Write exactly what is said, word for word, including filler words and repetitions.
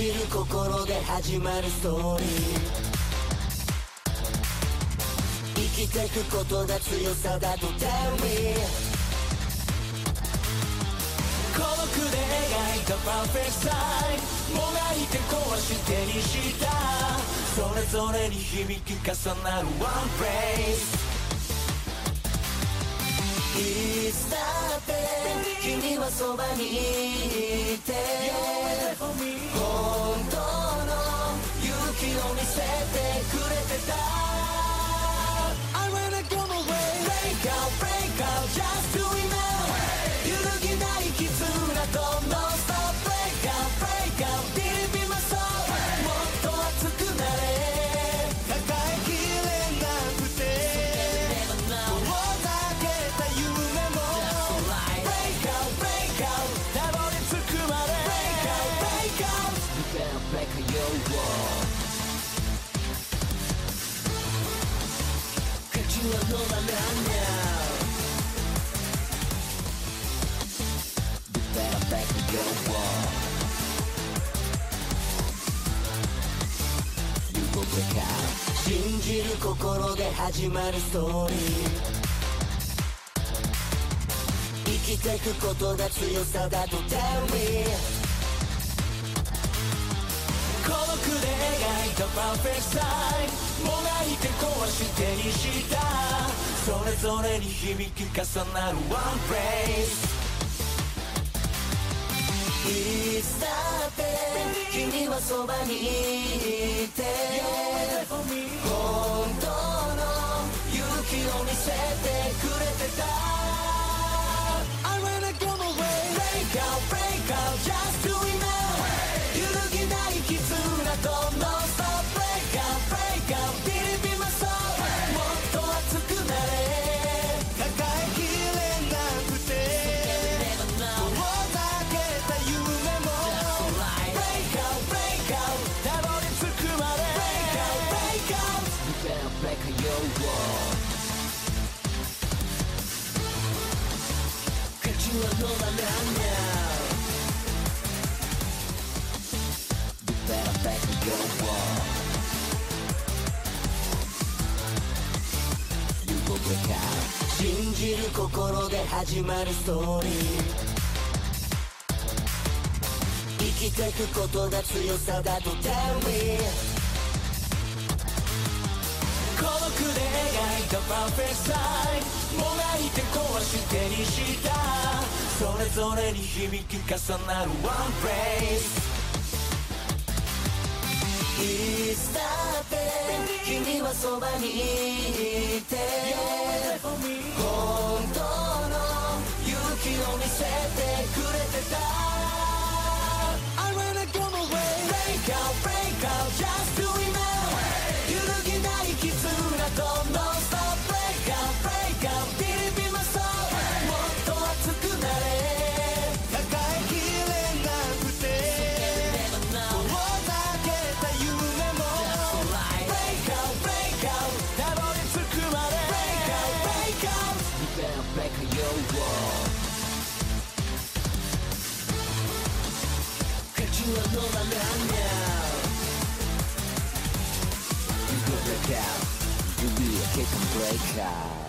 じる心で始まるストーリー、生きてくことが強さだと Tell me、 孤独で描いたパーフェクトサイン、もがいて壊してにした、それぞれに響き重なる One place、 いつだって君はそばにいて、本当の勇気を見せてくれてた。 I wanna go my way、 Break out, break out, just do it now、 揺るぎない絆と No stop、 Break out, break out, deep in my soul、 もっと熱くなれ、抱えきれなくて遠ざけた夢も Break out, break out、 たどり着くまで Break out, break out、 You better break out your wall、 勝ちはどうだなんだ、 You better break out your wall、 You will break out、 信じる心で始まるストーリー、生きてくことが強さだと Tell me、 孤独で描いたパーフェクトサイン、もがいて壊してにした、それぞれに響き重なる One place、 いつだって君はそばにいて、本当の勇気を見せてくれてた。 I wanna go my way、 Break out, break out, just do it now、 揺るぎない絆と No stop、 Break out, break out, deep in my soul、 もっと熱くなれ、抱えきれなくて遠ざけた夢も Break out, break out、 たどり着くまで Break out, break out、 You better break out your wall、 勝ちはどうだなんだ、 You better break out your wall、 You will break out、 信じる心で始まるストーリー、生きてくことが強さだと Tell me、 孤独で描いたパーフェクトサイン、もがいて壊してにした、それぞれに響き重なる One place、 いつだって君はそばにいて、本当の勇気を見せてくれてた。 I wanna go my way、 Break out, break out, just do it now、 揺るぎない絆と No stop、 Break out, break out, deep in my soul、 もっと熱くなれ、抱えきれなくて遠ざけた夢も Break out, break out、 たどり着くまで Break out, break out、 You better break out your wall、 勝ちはどうだなんだ、 You will break out、 You be a kick and breaker。